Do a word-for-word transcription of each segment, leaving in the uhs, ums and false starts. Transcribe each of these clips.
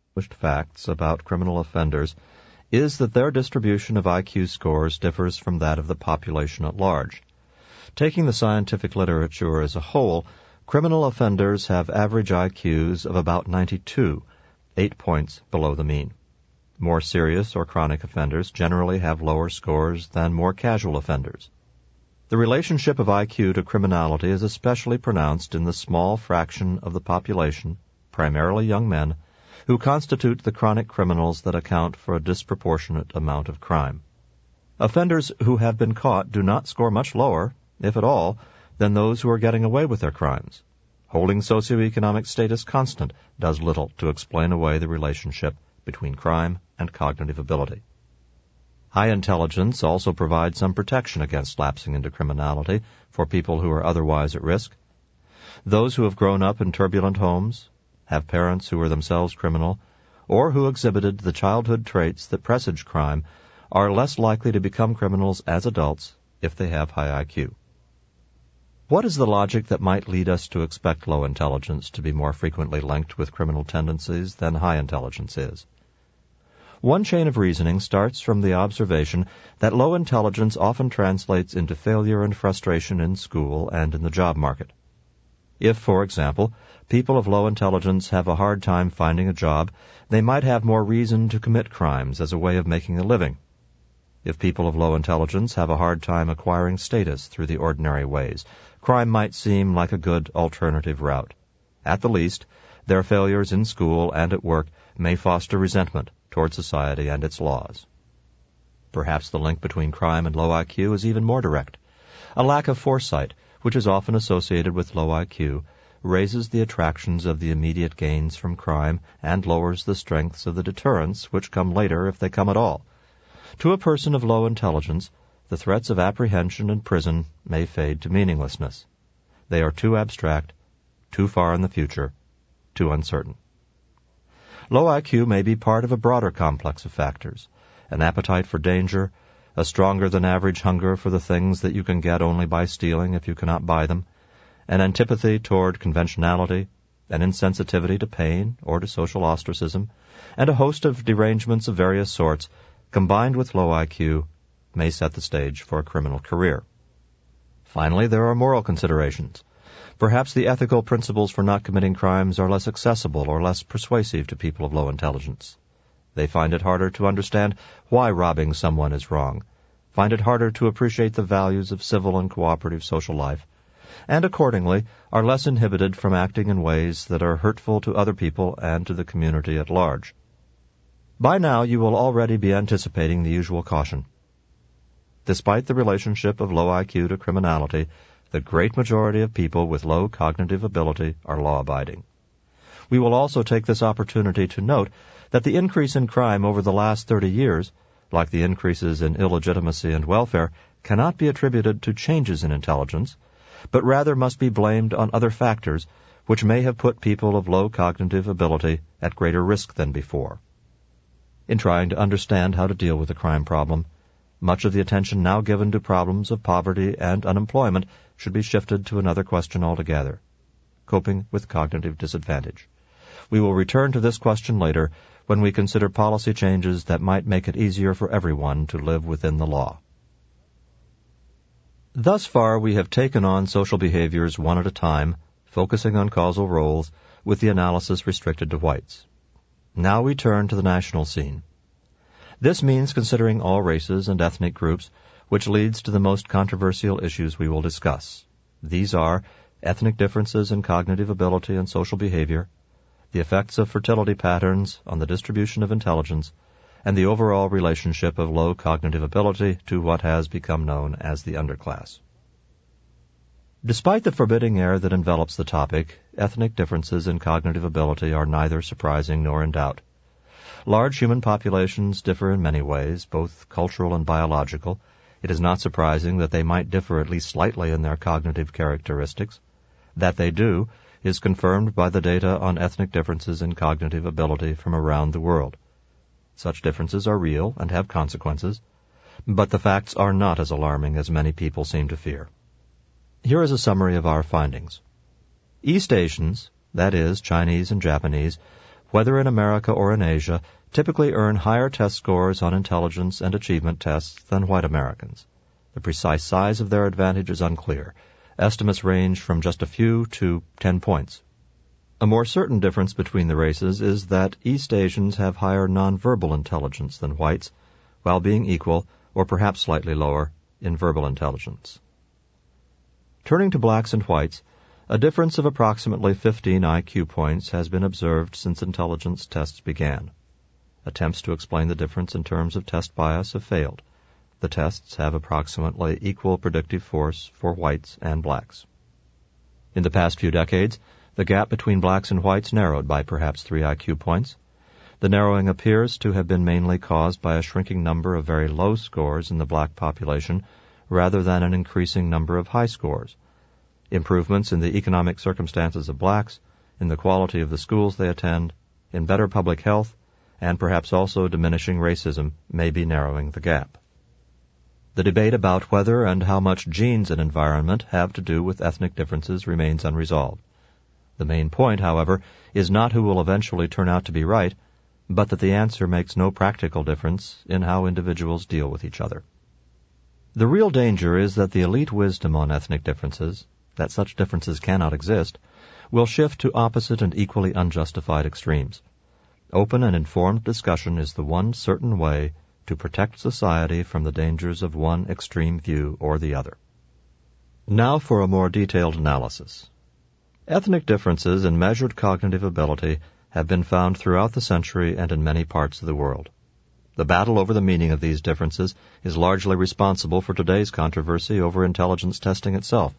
facts about criminal offenders is that their distribution of I Q scores differs from that of the population at large. Taking the scientific literature as a whole, criminal offenders have average I Qs of about ninety-two, eight points below the mean. More serious or chronic offenders generally have lower scores than more casual offenders. The relationship of I Q to criminality is especially pronounced in the small fraction of the population, primarily young men, who constitute the chronic criminals that account for a disproportionate amount of crime. Offenders who have been caught do not score much lower, if at all, than those who are getting away with their crimes. Holding socioeconomic status constant does little to explain away the relationship between crime and cognitive ability. High intelligence also provides some protection against lapsing into criminality for people who are otherwise at risk. Those who have grown up in turbulent homes, have parents who are themselves criminal, or who exhibited the childhood traits that presage crime are less likely to become criminals as adults if they have high I Q. What is the logic that might lead us to expect low intelligence to be more frequently linked with criminal tendencies than high intelligence is? One chain of reasoning starts from the observation that low intelligence often translates into failure and frustration in school and in the job market. If, for example, people of low intelligence have a hard time finding a job, they might have more reason to commit crimes as a way of making a living. If people of low intelligence have a hard time acquiring status through the ordinary ways, crime might seem like a good alternative route. At the least, their failures in school and at work may foster resentment toward society and its laws. Perhaps the link between crime and low I Q is even more direct. A lack of foresight, which is often associated with low I Q, raises the attractions of the immediate gains from crime and lowers the strengths of the deterrents which come later if they come at all. To a person of low intelligence, the threats of apprehension and prison may fade to meaninglessness. They are too abstract, too far in the future, too uncertain. Low I Q may be part of a broader complex of factors, an appetite for danger, a stronger-than-average hunger for the things that you can get only by stealing if you cannot buy them, an antipathy toward conventionality, an insensitivity to pain or to social ostracism, and a host of derangements of various sorts, combined with low I Q, may set the stage for a criminal career. Finally, there are moral considerations. Perhaps the ethical principles for not committing crimes are less accessible or less persuasive to people of low intelligence. They find it harder to understand why robbing someone is wrong, find it harder to appreciate the values of civil and cooperative social life, and accordingly are less inhibited from acting in ways that are hurtful to other people and to the community at large. By now you will already be anticipating the usual caution. Despite the relationship of low I Q to criminality, the great majority of people with low cognitive ability are law-abiding. We will also take this opportunity to note that the increase in crime over the last thirty years, like the increases in illegitimacy and welfare, cannot be attributed to changes in intelligence, but rather must be blamed on other factors which may have put people of low cognitive ability at greater risk than before. In trying to understand how to deal with the crime problem, much of the attention now given to problems of poverty and unemployment should be shifted to another question altogether: coping with cognitive disadvantage. We will return to this question later when we consider policy changes that might make it easier for everyone to live within the law. Thus far, we have taken on social behaviors one at a time, focusing on causal roles, with the analysis restricted to whites. Now we turn to the national scene. This means considering all races and ethnic groups, which leads to the most controversial issues we will discuss. These are ethnic differences in cognitive ability and social behavior, the effects of fertility patterns on the distribution of intelligence, and the overall relationship of low cognitive ability to what has become known as the underclass. Despite the forbidding air that envelops the topic, ethnic differences in cognitive ability are neither surprising nor in doubt. Large human populations differ in many ways, both cultural and biological. It is not surprising that they might differ at least slightly in their cognitive characteristics. That they do is confirmed by the data on ethnic differences in cognitive ability from around the world. Such differences are real and have consequences, but the facts are not as alarming as many people seem to fear. Here is a summary of our findings. East Asians, that is, Chinese and Japanese, whether in America or in Asia, typically earn higher test scores on intelligence and achievement tests than white Americans. The precise size of their advantage is unclear. Estimates range from just a few to ten points. A more certain difference between the races is that East Asians have higher nonverbal intelligence than whites, while being equal, or perhaps slightly lower, in verbal intelligence. Turning to blacks and whites, a difference of approximately fifteen I Q points has been observed since intelligence tests began. Attempts to explain the difference in terms of test bias have failed. The tests have approximately equal predictive force for whites and blacks. In the past few decades, the gap between blacks and whites narrowed by perhaps three I Q points. The narrowing appears to have been mainly caused by a shrinking number of very low scores in the black population rather than an increasing number of high scores. Improvements in the economic circumstances of blacks, in the quality of the schools they attend, in better public health, and perhaps also diminishing racism may be narrowing the gap. The debate about whether and how much genes and environment have to do with ethnic differences remains unresolved. The main point, however, is not who will eventually turn out to be right, but that the answer makes no practical difference in how individuals deal with each other. The real danger is that the elite wisdom on ethnic differences, that such differences cannot exist, will shift to opposite and equally unjustified extremes. Open and informed discussion is the one certain way to protect society from the dangers of one extreme view or the other. Now for a more detailed analysis. Ethnic differences in measured cognitive ability have been found throughout the century and in many parts of the world. The battle over the meaning of these differences is largely responsible for today's controversy over intelligence testing itself.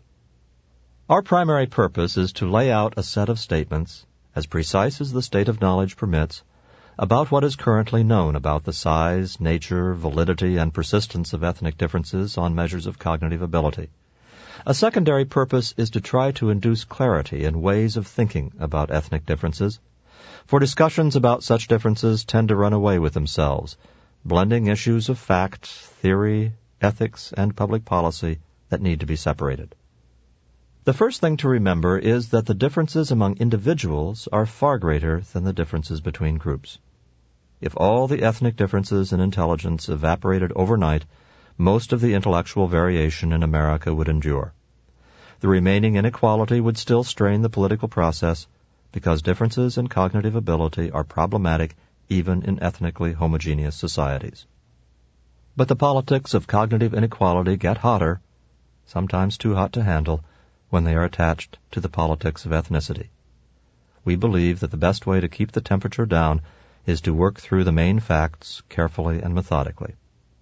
Our primary purpose is to lay out a set of statements, as precise as the state of knowledge permits, about what is currently known about the size, nature, validity, and persistence of ethnic differences on measures of cognitive ability. A secondary purpose is to try to induce clarity in ways of thinking about ethnic differences, for discussions about such differences tend to run away with themselves, blending issues of fact, theory, ethics, and public policy that need to be separated. The first thing to remember is that the differences among individuals are far greater than the differences between groups. If all the ethnic differences in intelligence evaporated overnight, most of the intellectual variation in America would endure. The remaining inequality would still strain the political process because differences in cognitive ability are problematic even in ethnically homogeneous societies. But the politics of cognitive inequality get hotter, sometimes too hot to handle, when they are attached to the politics of ethnicity. We believe that the best way to keep the temperature down is to work through the main facts carefully and methodically.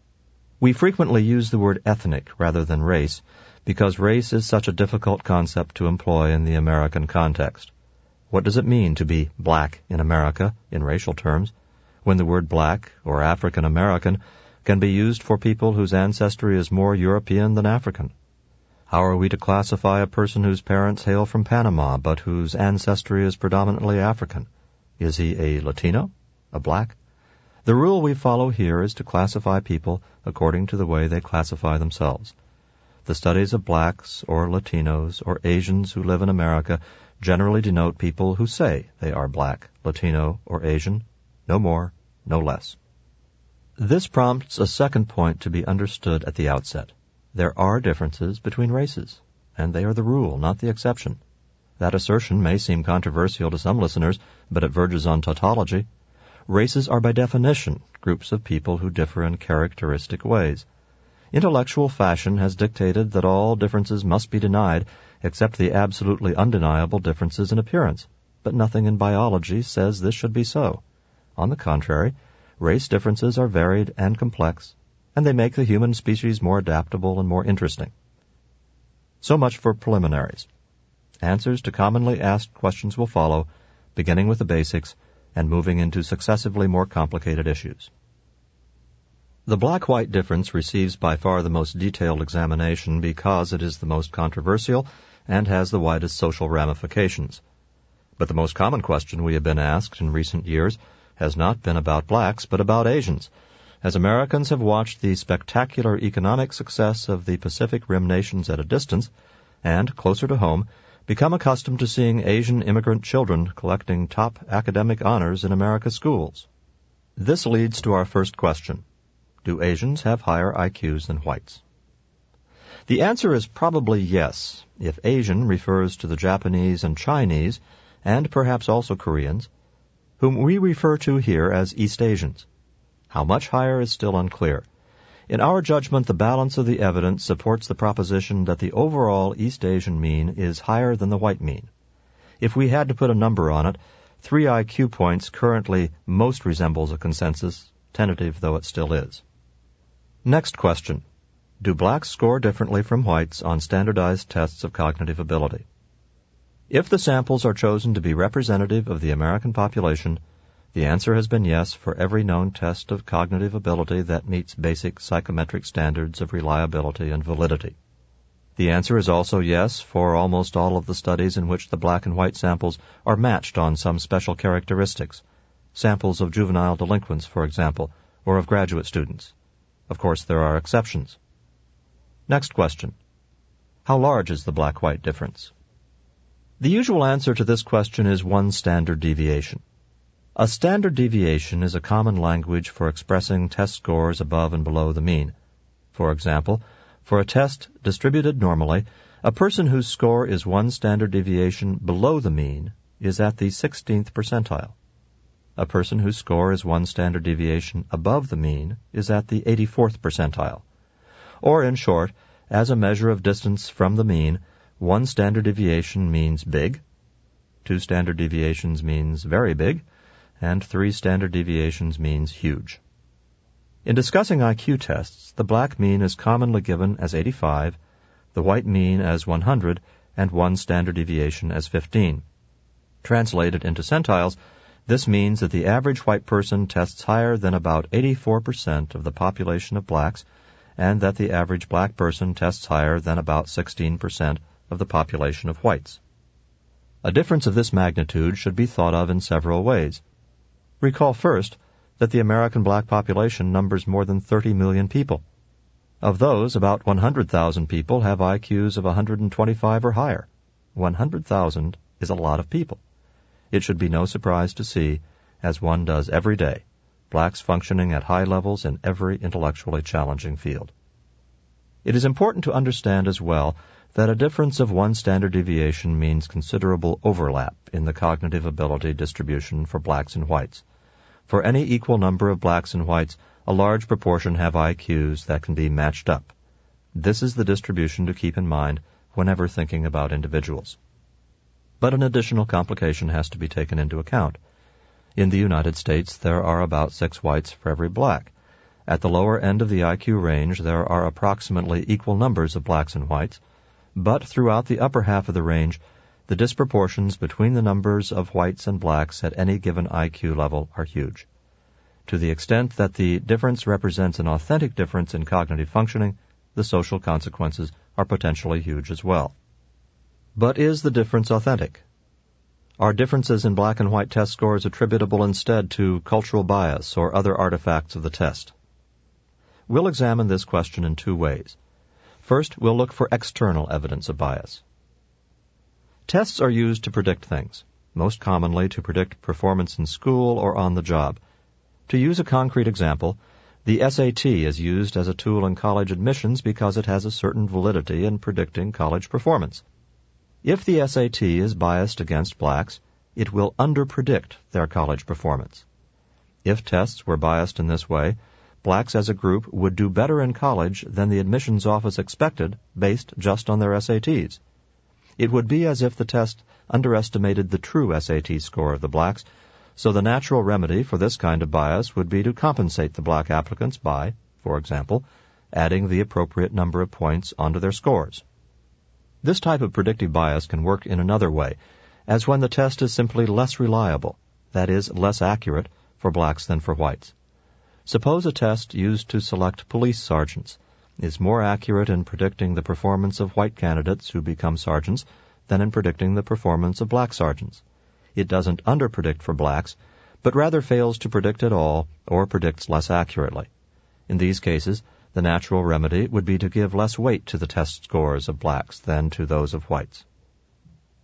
We frequently use the word ethnic rather than race because race is such a difficult concept to employ in the American context. What does it mean to be black in America, in racial terms, when the word black or African American can be used for people whose ancestry is more European than African? How are we to classify a person whose parents hail from Panama but whose ancestry is predominantly African? Is he a Latino? A black? The rule we follow here is to classify people according to the way they classify themselves. The studies of blacks or Latinos or Asians who live in America generally denote people who say they are black, Latino, or Asian, no more, no less. This prompts a second point to be understood at the outset. There are differences between races, and they are the rule, not the exception. That assertion may seem controversial to some listeners, but it verges on tautology. Races are by definition groups of people who differ in characteristic ways. Intellectual fashion has dictated that all differences must be denied except the absolutely undeniable differences in appearance, but nothing in biology says this should be so. On the contrary, race differences are varied and complex, and they make the human species more adaptable and more interesting. So much for preliminaries. Answers to commonly asked questions will follow, beginning with the basics and moving into successively more complicated issues. The black-white difference receives by far the most detailed examination because it is the most controversial and has the widest social ramifications. But the most common question we have been asked in recent years has not been about blacks, but about Asians, as Americans have watched the spectacular economic success of the Pacific Rim nations at a distance, and, closer to home, become accustomed to seeing Asian immigrant children collecting top academic honors in America's schools. This leads to our first question. Do Asians have higher I Qs than whites? The answer is probably yes, if Asian refers to the Japanese and Chinese, and perhaps also Koreans, whom we refer to here as East Asians. How much higher is still unclear. In our judgment, the balance of the evidence supports the proposition that the overall East Asian mean is higher than the white mean. If we had to put a number on it, three I Q points currently most resembles a consensus, tentative though it still is. Next question. Do blacks score differently from whites on standardized tests of cognitive ability? If the samples are chosen to be representative of the American population, the answer has been yes for every known test of cognitive ability that meets basic psychometric standards of reliability and validity. The answer is also yes for almost all of the studies in which the black and white samples are matched on some special characteristics, samples of juvenile delinquents, for example, or of graduate students. Of course, there are exceptions. Next question. How large is the black-white difference? The usual answer to this question is one standard deviation. A standard deviation is a common language for expressing test scores above and below the mean. For example, for a test distributed normally, a person whose score is one standard deviation below the mean is at the sixteenth percentile. A person whose score is one standard deviation above the mean is at the eighty-fourth percentile. Or, in short, as a measure of distance from the mean, one standard deviation means big, two standard deviations means very big, and three standard deviations means huge. In discussing I Q tests, the black mean is commonly given as eighty-five, the white mean as one hundred, and one standard deviation as fifteen. Translated into centiles, this means that the average white person tests higher than about eighty-four percent of the population of blacks, and that the average black person tests higher than about sixteen percent of the population of whites. A difference of this magnitude should be thought of in several ways. Recall first that the American black population numbers more than thirty million people. Of those, about one hundred thousand people have I Qs of one hundred twenty-five or higher. one hundred thousand is a lot of people. It should be no surprise to see, as one does every day, blacks functioning at high levels in every intellectually challenging field. It is important to understand as well that a difference of one standard deviation means considerable overlap in the cognitive ability distribution for blacks and whites. For any equal number of blacks and whites, a large proportion have I Qs that can be matched up. This is the distribution to keep in mind whenever thinking about individuals. But an additional complication has to be taken into account. In the United States, there are about six whites for every black. At the lower end of the I Q range, there are approximately equal numbers of blacks and whites, but throughout the upper half of the range, the disproportions between the numbers of whites and blacks at any given I Q level are huge. To the extent that the difference represents an authentic difference in cognitive functioning, the social consequences are potentially huge as well. But is the difference authentic? Are differences in black and white test scores attributable instead to cultural bias or other artifacts of the test? We'll examine this question in two ways. First, we'll look for external evidence of bias. Tests are used to predict things, most commonly to predict performance in school or on the job. To use a concrete example, the S A T is used as a tool in college admissions because it has a certain validity in predicting college performance. If the S A T is biased against blacks, it will underpredict their college performance. If tests were biased in this way, blacks as a group would do better in college than the admissions office expected based just on their S A Ts. It would be as if the test underestimated the true S A T score of the blacks, so the natural remedy for this kind of bias would be to compensate the black applicants by, for example, adding the appropriate number of points onto their scores. This type of predictive bias can work in another way, as when the test is simply less reliable, that is, less accurate, for blacks than for whites. Suppose a test used to select police sergeants is more accurate in predicting the performance of white candidates who become sergeants than in predicting the performance of black sergeants. It doesn't underpredict for blacks, but rather fails to predict at all or predicts less accurately. In these cases, the natural remedy would be to give less weight to the test scores of blacks than to those of whites.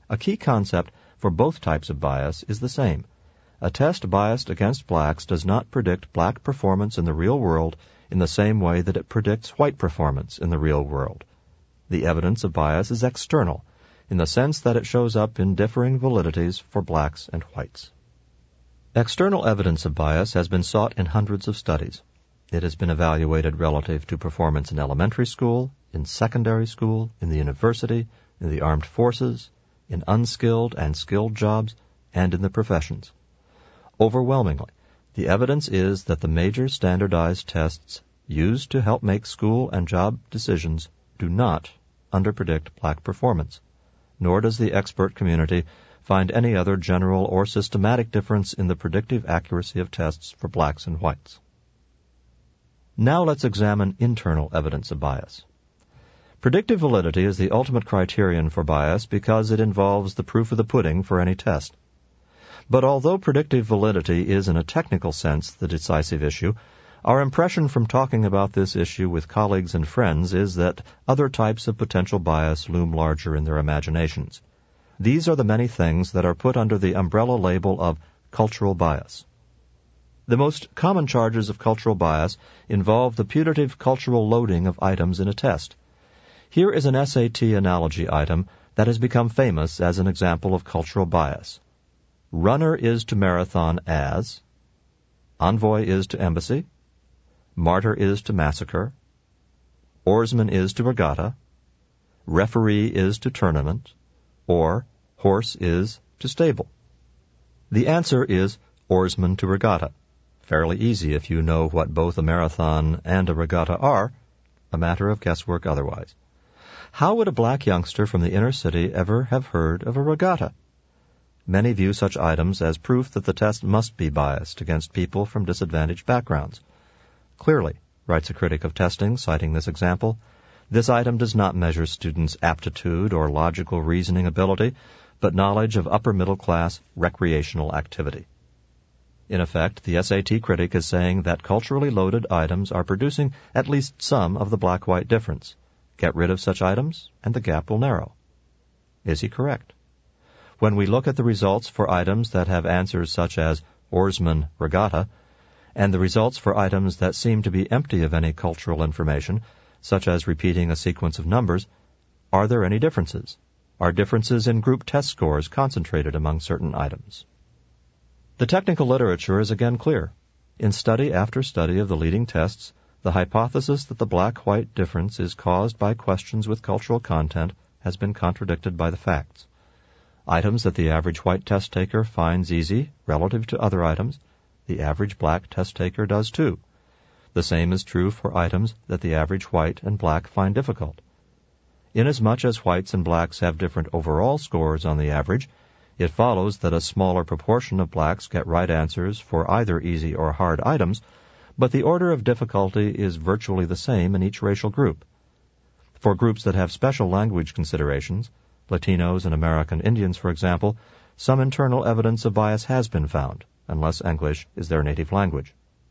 A key concept for both types of bias is the same. A test biased against blacks does not predict black performance in the real world in the same way that it predicts white performance in the real world. The evidence of bias is external, in the sense that it shows up in differing validities for blacks and whites. External evidence of bias has been sought in hundreds of studies. It has been evaluated relative to performance in elementary school, in secondary school, in the university, in the armed forces, in unskilled and skilled jobs, and in the professions. Overwhelmingly, the evidence is that the major standardized tests used to help make school and job decisions do not underpredict black performance, nor does the expert community find any other general or systematic difference in the predictive accuracy of tests for blacks and whites. Now let's examine internal evidence of bias. Predictive validity is the ultimate criterion for bias because it involves the proof of the pudding for any test. But although predictive validity is in a technical sense the decisive issue, our impression from talking about this issue with colleagues and friends is that other types of potential bias loom larger in their imaginations. These are the many things that are put under the umbrella label of cultural bias. The most common charges of cultural bias involve the putative cultural loading of items in a test. Here is an S A T analogy item that has become famous as an example of cultural bias. Runner is to marathon as, envoy is to embassy, martyr is to massacre, oarsman is to regatta, referee is to tournament, or horse is to stable. The answer is oarsman to regatta. Fairly easy if you know what both a marathon and a regatta are, a matter of guesswork otherwise. How would a black youngster from the inner city ever have heard of a regatta? Many view such items as proof that the test must be biased against people from disadvantaged backgrounds. Clearly, writes a critic of testing, citing this example, this item does not measure students' aptitude or logical reasoning ability, but knowledge of upper-middle-class recreational activity. In effect, the S A T critic is saying that culturally loaded items are producing at least some of the black-white difference. Get rid of such items, and the gap will narrow. Is he correct? When we look at the results for items that have answers such as oarsman regatta, and the results for items that seem to be empty of any cultural information, such as repeating a sequence of numbers, are there any differences? Are differences in group test scores concentrated among certain items? The technical literature is again clear. In study after study of the leading tests, the hypothesis that the black-white difference is caused by questions with cultural content has been contradicted by the facts. Items that the average white test taker finds easy relative to other items, the average black test taker does too. The same is true for items that the average white and black find difficult. Inasmuch as whites and blacks have different overall scores on the average, it follows that a smaller proportion of blacks get right answers for either easy or hard items, but the order of difficulty is virtually the same in each racial group. For groups that have special language considerations, Latinos and American Indians, for example, some internal evidence of bias has been found, unless English is their native language.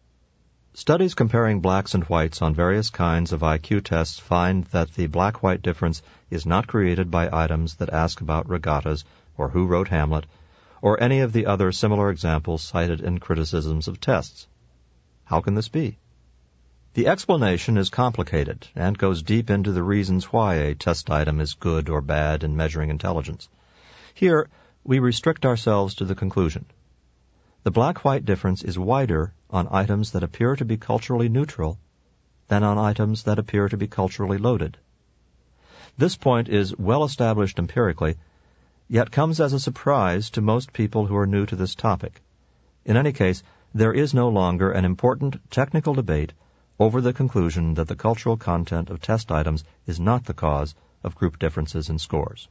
Studies comparing blacks and whites on various kinds of I Q tests find that the black-white difference is not created by items that ask about regattas or who wrote Hamlet, or any of the other similar examples cited in criticisms of tests. How can this be? The explanation is complicated and goes deep into the reasons why a test item is good or bad in measuring intelligence. Here, we restrict ourselves to the conclusion. The black-white difference is wider on items that appear to be culturally neutral than on items that appear to be culturally loaded. This point is well established empirically, yet comes as a surprise to most people who are new to this topic. In any case, there is no longer an important technical debate over the conclusion that the cultural content of test items is not the cause of group differences in scores.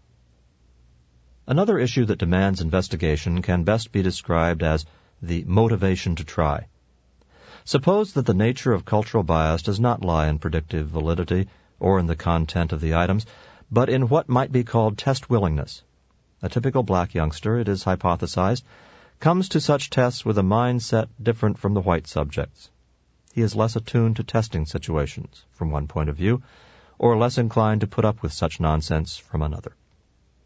Another issue that demands investigation can best be described as the motivation to try. Suppose that the nature of cultural bias does not lie in predictive validity or in the content of the items, but in what might be called test willingness. A typical black youngster, it is hypothesized, comes to such tests with a mindset different from the white subjects. He is less attuned to testing situations, from one point of view, or less inclined to put up with such nonsense from another.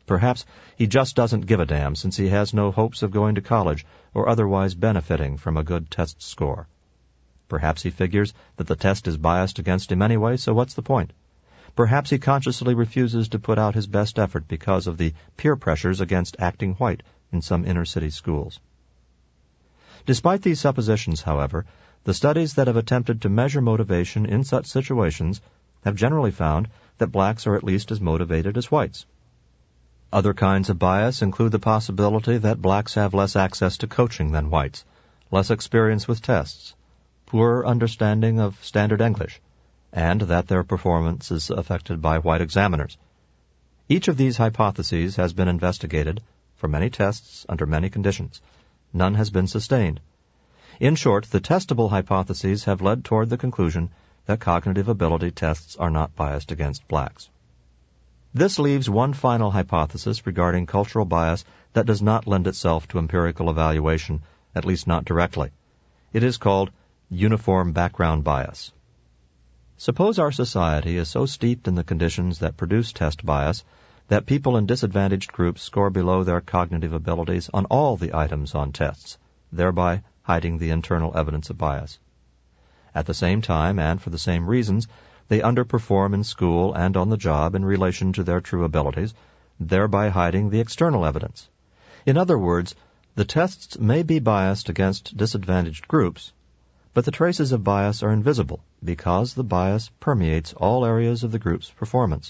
Perhaps he just doesn't give a damn since he has no hopes of going to college or otherwise benefiting from a good test score. Perhaps he figures that the test is biased against him anyway, so what's the point? Perhaps he consciously refuses to put out his best effort because of the peer pressures against acting white in some inner-city schools. Despite these suppositions, however, the studies that have attempted to measure motivation in such situations have generally found that blacks are at least as motivated as whites. Other kinds of bias include the possibility that blacks have less access to coaching than whites, less experience with tests, poorer understanding of standard English, and that their performance is affected by white examiners. Each of these hypotheses has been investigated for many tests under many conditions. None has been sustained. In short, the testable hypotheses have led toward the conclusion that cognitive ability tests are not biased against blacks. This leaves one final hypothesis regarding cultural bias that does not lend itself to empirical evaluation, at least not directly. It is called uniform background bias. Suppose our society is so steeped in the conditions that produce test bias that people in disadvantaged groups score below their cognitive abilities on all the items on tests, thereby hiding the internal evidence of bias. At the same time, and for the same reasons, they underperform in school and on the job in relation to their true abilities, thereby hiding the external evidence. In other words, the tests may be biased against disadvantaged groups, but the traces of bias are invisible because the bias permeates all areas of the group's performance.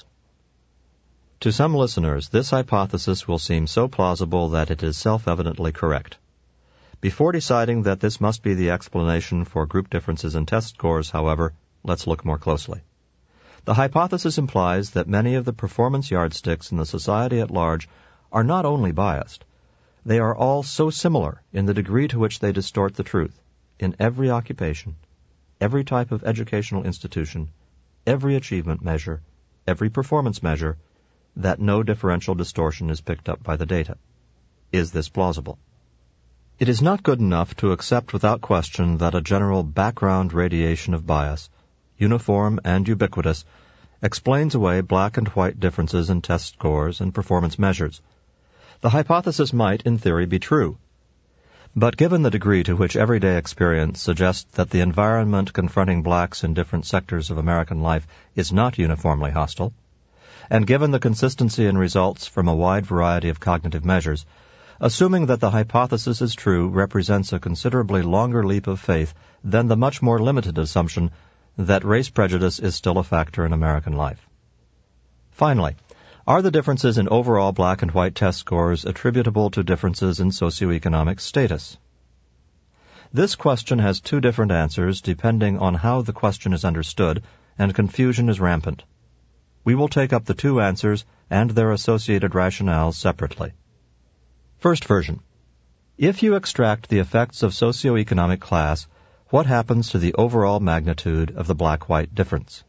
To some listeners, this hypothesis will seem so plausible that it is self-evidently correct. Before deciding that this must be the explanation for group differences in test scores, however, let's look more closely. The hypothesis implies that many of the performance yardsticks in the society at large are not only biased, they are all so similar in the degree to which they distort the truth in every occupation, every type of educational institution, every achievement measure, every performance measure, that no differential distortion is picked up by the data. Is this plausible? It is not good enough to accept without question that a general background radiation of bias, uniform and ubiquitous, explains away black and white differences in test scores and performance measures. The hypothesis might, in theory, be true. But given the degree to which everyday experience suggests that the environment confronting blacks in different sectors of American life is not uniformly hostile, and given the consistency in results from a wide variety of cognitive measures, assuming that the hypothesis is true represents a considerably longer leap of faith than the much more limited assumption that race prejudice is still a factor in American life. Finally, are the differences in overall black and white test scores attributable to differences in socioeconomic status? This question has two different answers depending on how the question is understood, and confusion is rampant. We will take up the two answers and their associated rationales separately. First version. If you extract the effects of socioeconomic class, what happens to the overall magnitude of the black-white difference?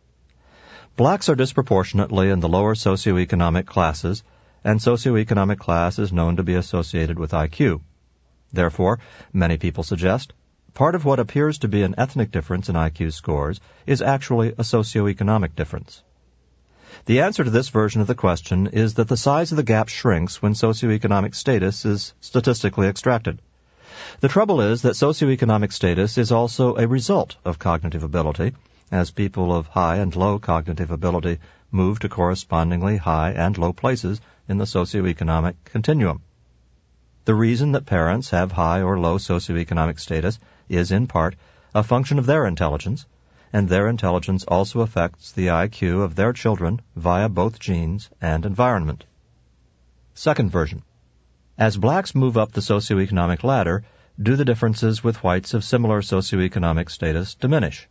Blacks are disproportionately in the lower socioeconomic classes, and socioeconomic class is known to be associated with I Q. Therefore, many people suggest, part of what appears to be an ethnic difference in I Q scores is actually a socioeconomic difference. The answer to this version of the question is that the size of the gap shrinks when socioeconomic status is statistically extracted. The trouble is that socioeconomic status is also a result of cognitive ability, as people of high and low cognitive ability move to correspondingly high and low places in the socioeconomic continuum. The reason that parents have high or low socioeconomic status is, in part, a function of their intelligence, and their intelligence also affects the I Q of their children via both genes and environment. Second version. As blacks move up the socioeconomic ladder, do the differences with whites of similar socioeconomic status diminish?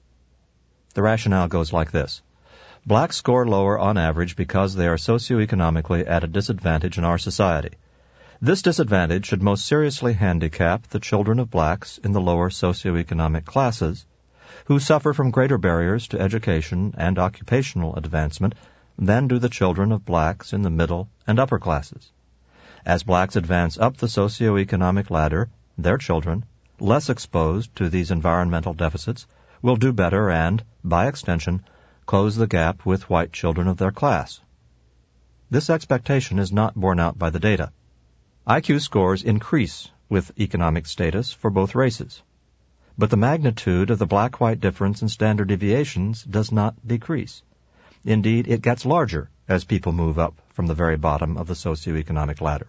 The rationale goes like this. Blacks score lower on average because they are socioeconomically at a disadvantage in our society. This disadvantage should most seriously handicap the children of blacks in the lower socioeconomic classes, who suffer from greater barriers to education and occupational advancement than do the children of blacks in the middle and upper classes. As blacks advance up the socioeconomic ladder, their children, less exposed to these environmental deficits, will do better and, by extension, close the gap with white children of their class. this expectation is not borne out by the data. I Q scores increase with economic status for both races, but the magnitude of the black-white difference in standard deviations does not decrease. Indeed, it gets larger as people move up from the very bottom of the socioeconomic ladder.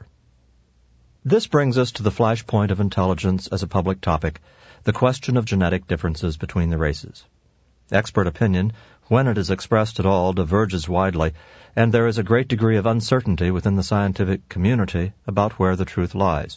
This brings us to the flashpoint of intelligence as a public topic, the question of genetic differences between the races. Expert opinion, when it is expressed at all, diverges widely, and there is a great degree of uncertainty within the scientific community about where the truth lies.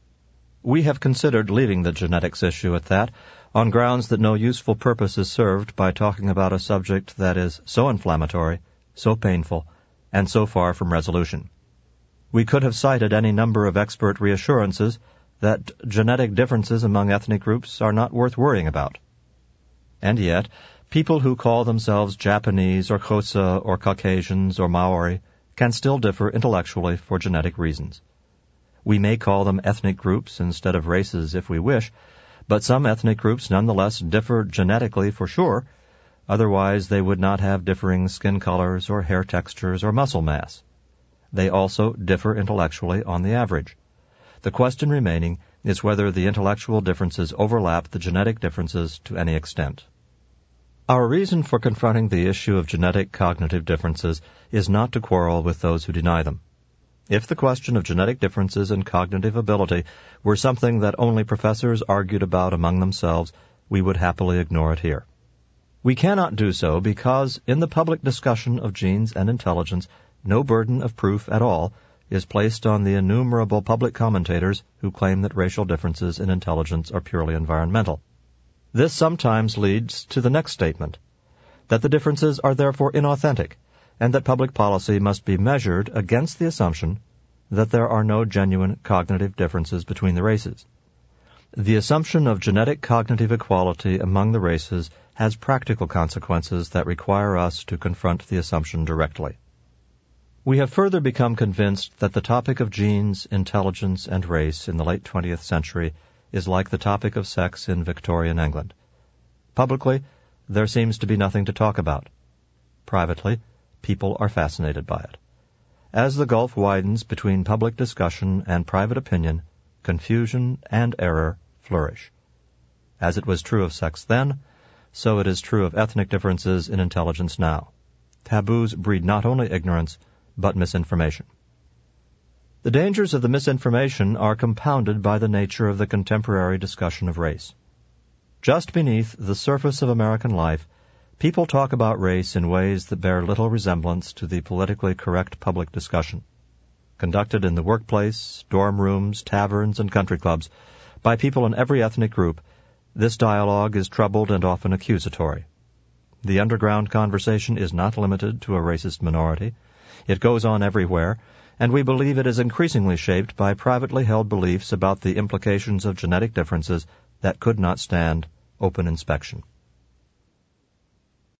We have considered leaving the genetics issue at that, on grounds that no useful purpose is served by talking about a subject that is so inflammatory, so painful, and so far from resolution. We could have cited any number of expert reassurances that genetic differences among ethnic groups are not worth worrying about. And yet, people who call themselves Japanese or Xhosa or Caucasians or Maori can still differ intellectually for genetic reasons. We may call them ethnic groups instead of races if we wish, but some ethnic groups nonetheless differ genetically for sure, otherwise they would not have differing skin colors or hair textures or muscle mass. They also differ intellectually on the average. The question remaining is whether the intellectual differences overlap the genetic differences to any extent. Our reason for confronting the issue of genetic cognitive differences is not to quarrel with those who deny them. If the question of genetic differences in cognitive ability were something that only professors argued about among themselves, we would happily ignore it here. We cannot do so because, in the public discussion of genes and intelligence, no burden of proof at all is placed on the innumerable public commentators who claim that racial differences in intelligence are purely environmental. This sometimes leads to the next statement, that the differences are therefore inauthentic, and that public policy must be measured against the assumption that there are no genuine cognitive differences between the races. The assumption of genetic cognitive equality among the races has practical consequences that require us to confront the assumption directly. We have further become convinced that the topic of genes, intelligence, and race in the late twentieth century is like the topic of sex in Victorian England. Publicly, there seems to be nothing to talk about. Privately, people are fascinated by it. As the gulf widens between public discussion and private opinion, confusion and error flourish. As it was true of sex then, so it is true of ethnic differences in intelligence now. Taboos breed not only ignorance, but misinformation. The dangers of the misinformation are compounded by the nature of the contemporary discussion of race. Just beneath the surface of American life, people talk about race in ways that bear little resemblance to the politically correct public discussion. Conducted in the workplace, dorm rooms, taverns, and country clubs, by people in every ethnic group, this dialogue is troubled and often accusatory. The underground conversation is not limited to a racist minority. It goes on everywhere, and we believe it is increasingly shaped by privately held beliefs about the implications of genetic differences that could not stand open inspection.